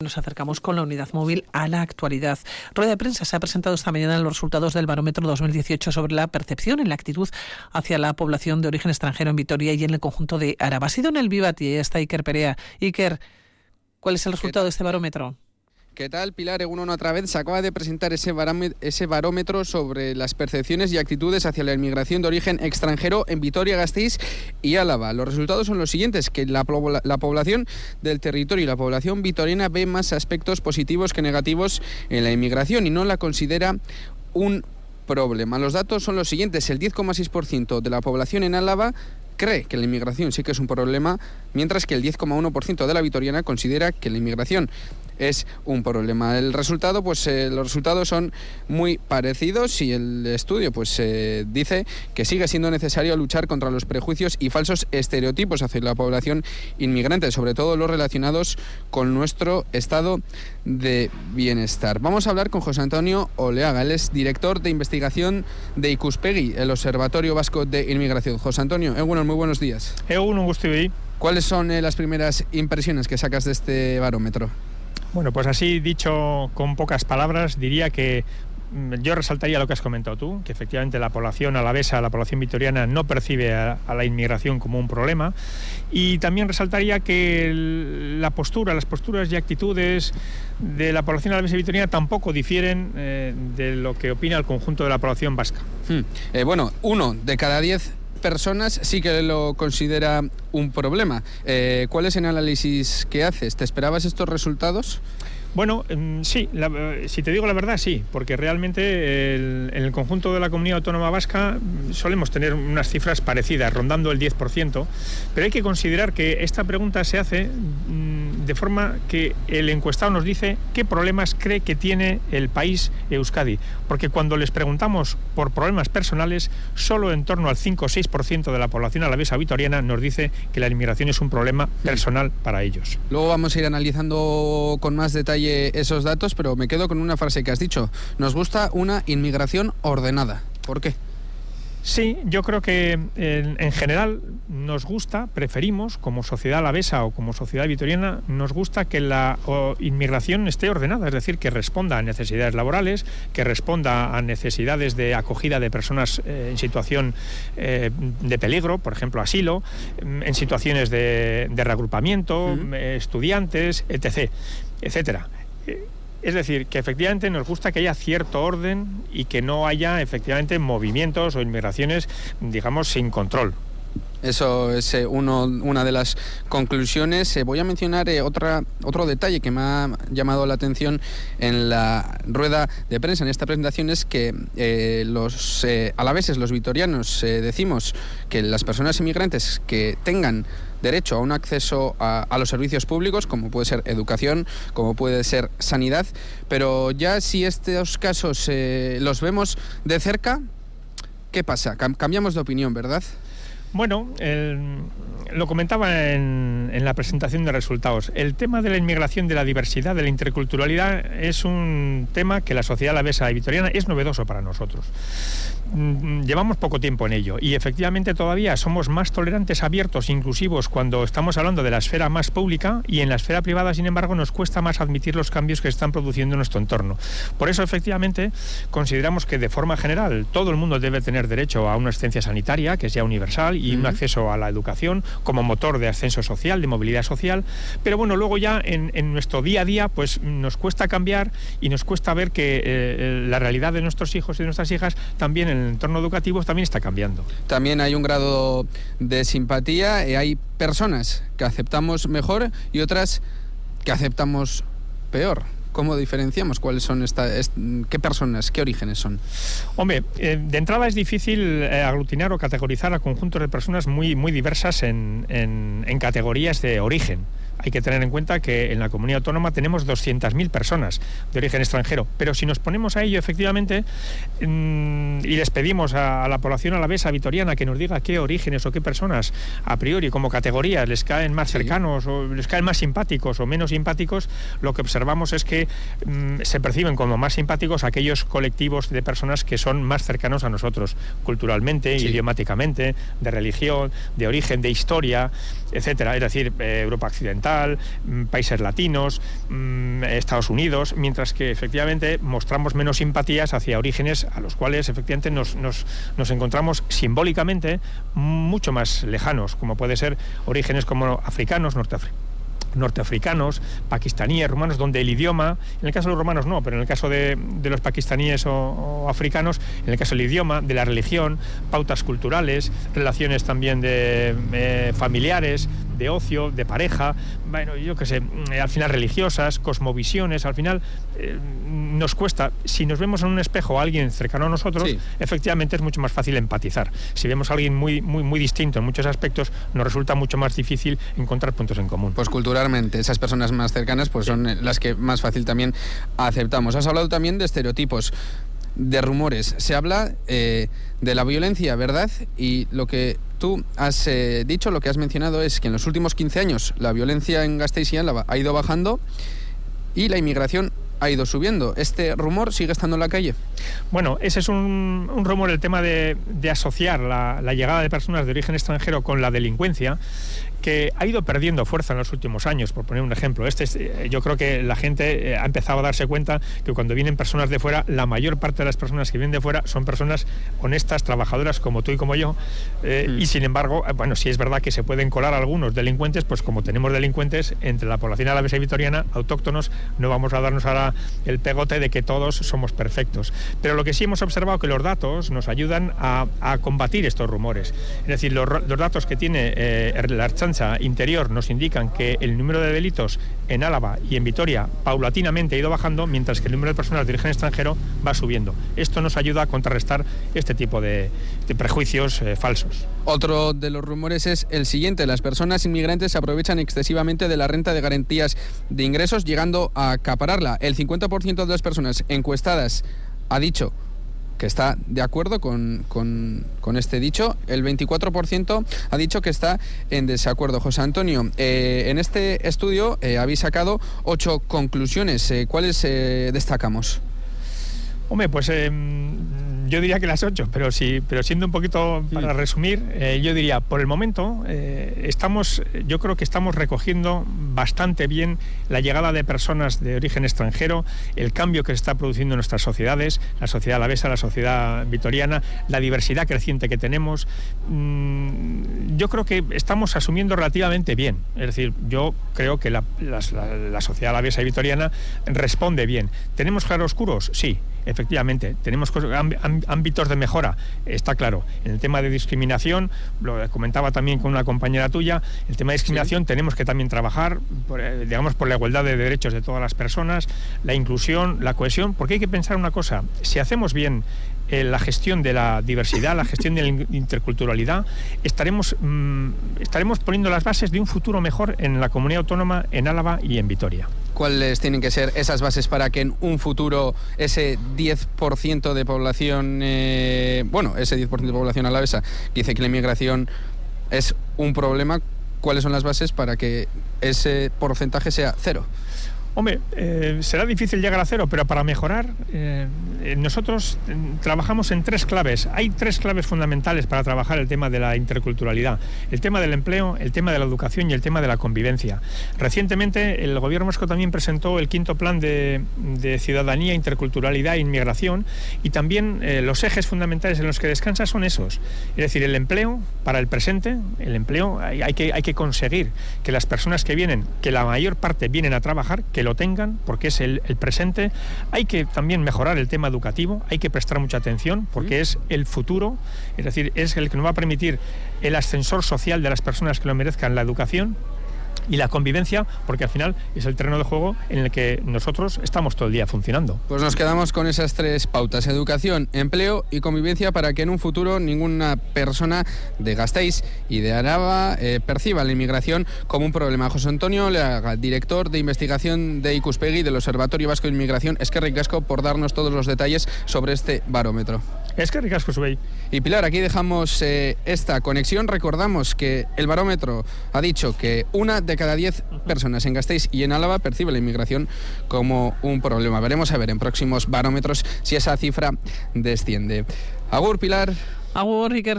Nos acercamos con la unidad móvil a la actualidad. Rueda de prensa se ha presentado esta mañana los resultados del barómetro 2018 sobre la percepción en la actitud hacia la población de origen extranjero en Vitoria y en el conjunto de Araba. Ha sido en el Vivat y está Iker Perea. Iker, ¿cuál es el resultado de este barómetro? ¿Qué tal, Pilar? Egunon otra vez. Se acaba de presentar ese barómetro sobre las percepciones y actitudes hacia la inmigración de origen extranjero en Vitoria-Gasteiz y Álava. Los resultados son los siguientes, que la población del territorio y la población vitoriana ve más aspectos positivos que negativos en la inmigración y no la considera un problema. Los datos son los siguientes. El 10,6% de la población en Álava cree que la inmigración sí que es un problema, mientras que el 10,1% de la vitoriana considera que la inmigración es un problema. El resultado, los resultados son muy parecidos y el estudio dice que sigue siendo necesario luchar contra los prejuicios y falsos estereotipos hacia la población inmigrante, sobre todo los relacionados con nuestro estado de bienestar. Vamos a hablar con José Antonio Oleaga, él es director de investigación de Ikuspegi, el Observatorio Vasco de Inmigración. José Antonio, egunon, muy buenos días. Egunon, guztioi. ¿Cuáles son las primeras impresiones que sacas de este barómetro? Bueno, pues así dicho con pocas palabras, diría que yo resaltaría lo que has comentado tú, que efectivamente la población alavesa, la población vitoriana no percibe a la inmigración como un problema, y también resaltaría que las posturas y actitudes de la población alavesa y vitoriana tampoco difieren de lo que opina el conjunto de la población vasca. Uno de cada 10 personas sí que lo considera un problema. ¿Cuál es el análisis que haces? ¿Te esperabas estos resultados? Bueno, sí, si te digo la verdad, sí, porque realmente en el conjunto de la comunidad autónoma vasca solemos tener unas cifras parecidas, rondando el 10%, pero hay que considerar que esta pregunta se hace de forma que el encuestado nos dice qué problemas cree que tiene el país Euskadi, porque cuando les preguntamos por problemas personales, solo en torno al 5 o 6% de la población alavesa vitoriana nos dice que la inmigración es un problema personal para ellos. Luego vamos a ir analizando con más detalle esos datos, pero me quedo con una frase que has dicho. Nos gusta una inmigración ordenada. ¿Por qué? Sí, yo creo que en general nos gusta, preferimos, como sociedad alavesa o como sociedad vitoriana, nos gusta que la inmigración esté ordenada, es decir, que responda a necesidades laborales, que responda a necesidades de acogida de personas en situación de peligro, por ejemplo, asilo, en situaciones de reagrupamiento, estudiantes, etc., etcétera. Es decir, que efectivamente nos gusta que haya cierto orden y que no haya efectivamente movimientos o inmigraciones, digamos, sin control. Eso es una de las conclusiones. Voy a mencionar otro detalle que me ha llamado la atención en la rueda de prensa, en esta presentación, es que los alaveses, los vitorianos, decimos que las personas inmigrantes que tengan derecho a un acceso a los servicios públicos, como puede ser educación, como puede ser sanidad, pero ya si estos casos los vemos de cerca, ¿qué pasa? Cambiamos de opinión, ¿verdad? Bueno, lo comentaba en la presentación de resultados. El tema de la inmigración, de la diversidad, de la interculturalidad es un tema que la sociedad alavesa y vitoriana es novedoso para nosotros. Llevamos poco tiempo en ello y efectivamente todavía somos más tolerantes, abiertos, inclusivos cuando estamos hablando de la esfera más pública, y en la esfera privada, sin embargo, nos cuesta más admitir los cambios que se están produciendo en nuestro entorno. Por eso, efectivamente, consideramos que de forma general todo el mundo debe tener derecho a una asistencia sanitaria que sea universal y un acceso a la educación como motor de ascenso social, de movilidad social, pero bueno, luego ya en nuestro día a día pues nos cuesta cambiar y nos cuesta ver que la realidad de nuestros hijos y de nuestras hijas también en el entorno educativo también está cambiando. También hay un grado de simpatía, hay personas que aceptamos mejor y otras que aceptamos peor. ¿Cómo diferenciamos cuáles son qué personas, qué orígenes son? Hombre, de entrada es difícil aglutinar o categorizar a conjuntos de personas muy diversas en categorías de origen. Hay que tener en cuenta que en la comunidad autónoma tenemos 200.000 personas de origen extranjero, pero si nos ponemos a ello efectivamente y les pedimos a la población alavesa vitoriana que nos diga qué orígenes o qué personas a priori como categorías les caen más cercanos o les caen más simpáticos o menos simpáticos, lo que observamos es que se perciben como más simpáticos aquellos colectivos de personas que son más cercanos a nosotros culturalmente, idiomáticamente, de religión, de origen, de historia, etcétera, es decir, Europa occidental, Oriental, países latinos, Estados Unidos, mientras que efectivamente mostramos menos simpatías hacia orígenes a los cuales efectivamente nos encontramos simbólicamente mucho más lejanos, como puede ser orígenes como africanos, norteafricanos, pakistaníes, rumanos, donde el idioma, en el caso de los rumanos no, pero en el caso de los pakistaníes o africanos, en el caso del idioma, de la religión, pautas culturales, relaciones también de familiares, de ocio, de pareja, bueno, yo qué sé, al final religiosas, cosmovisiones, al final nos cuesta, si nos vemos en un espejo a alguien cercano a nosotros, sí, efectivamente es mucho más fácil empatizar. Si vemos a alguien muy distinto en muchos aspectos, nos resulta mucho más difícil encontrar puntos en común. Pues culturalmente, esas personas más cercanas pues son las que más fácil también aceptamos. Has hablado también de estereotipos, de rumores. Se habla de la violencia, ¿verdad? Y lo que tú has dicho, lo que has mencionado es que en los últimos 15 años la violencia en Gasteiz y Álava ha ido bajando y la inmigración ha ido subiendo. ¿Este rumor sigue estando en la calle? Bueno, ese es un rumor, el tema de asociar la llegada de personas de origen extranjero con la delincuencia, que ha ido perdiendo fuerza en los últimos años, por poner un ejemplo. Yo creo que la gente ha empezado a darse cuenta que cuando vienen personas de fuera, la mayor parte de las personas que vienen de fuera son personas honestas, trabajadoras, como tú y como yo, y sin embargo, bueno, sí es verdad que se pueden colar algunos delincuentes, pues como tenemos delincuentes entre la población alavesa y vitoriana, autóctonos, no vamos a darnos ahora el pegote de que todos somos perfectos. Pero lo que sí hemos observado que los datos nos ayudan a combatir estos rumores. Es decir, los datos que tiene la Ertzaintza Interior nos indican que el número de delitos en Álava y en Vitoria paulatinamente ha ido bajando, mientras que el número de personas de origen extranjero va subiendo. Esto nos ayuda a contrarrestar este tipo de prejuicios falsos. Otro de los rumores es el siguiente: las personas inmigrantes se aprovechan excesivamente de la renta de garantías de ingresos, llegando a acapararla. El 50% de las personas encuestadas ha dicho que está de acuerdo con este dicho, el 24% ha dicho que está en desacuerdo. José Antonio, en este estudio habéis sacado 8 conclusiones. ¿Cuáles destacamos? Hombre, pues yo diría que las 8, pero siendo un poquito para resumir, yo diría, por el momento, yo creo que estamos recogiendo bastante bien la llegada de personas de origen extranjero, el cambio que se está produciendo en nuestras sociedades, la sociedad alavesa, la sociedad vitoriana, la diversidad creciente que tenemos. Yo creo que estamos asumiendo relativamente bien. Es decir, yo creo que la sociedad alavesa y vitoriana responde bien. ¿Tenemos claroscuros? Sí. Efectivamente, tenemos ámbitos de mejora, está claro. En el tema de discriminación, lo comentaba también con una compañera tuya, el tema de discriminación, sí, tenemos que también trabajar, por la igualdad de derechos de todas las personas, la inclusión, la cohesión, porque hay que pensar una cosa: si hacemos bien la gestión de la diversidad, la gestión de la interculturalidad, estaremos poniendo las bases de un futuro mejor en la comunidad autónoma, en Álava y en Vitoria. ¿Cuáles tienen que ser esas bases para que en un futuro ese 10% de población, ese 10% de población alavesa dice que la inmigración es un problema? ¿Cuáles son las bases para que ese porcentaje sea cero? Hombre, será difícil llegar a cero, pero para mejorar, nosotros trabajamos en 3 claves. Hay 3 claves fundamentales para trabajar el tema de la interculturalidad: el tema del empleo, el tema de la educación y el tema de la convivencia. Recientemente el Gobierno vasco también presentó el 5º plan de ciudadanía, interculturalidad e inmigración, y también los ejes fundamentales en los que descansa son esos. Es decir, el empleo para el presente, el empleo, hay que conseguir que las personas que vienen, que la mayor parte vienen a trabajar, que lo tengan, porque es el presente. Hay que también mejorar el tema educativo, hay que prestar mucha atención, porque es el futuro, es decir, es el que nos va a permitir el ascensor social de las personas que lo merezcan, la educación y la convivencia, porque al final es el terreno de juego en el que nosotros estamos todo el día funcionando. Pues nos quedamos con esas 3 pautas: educación, empleo y convivencia, para que en un futuro ninguna persona de Gasteiz y de Álava perciba la inmigración como un problema. José Antonio Leaga, director de investigación de Ikuspegi, del Observatorio Vasco de Inmigración, eskerrik asko por darnos todos los detalles sobre este barómetro. Eskerrik asko zuei. Y Pilar, aquí dejamos esta conexión. Recordamos que el barómetro ha dicho que 1 de cada 10 personas en Gasteiz y en Álava percibe la inmigración como un problema. Veremos a ver en próximos barómetros si esa cifra desciende. Agur, Pilar. Agur, Iker.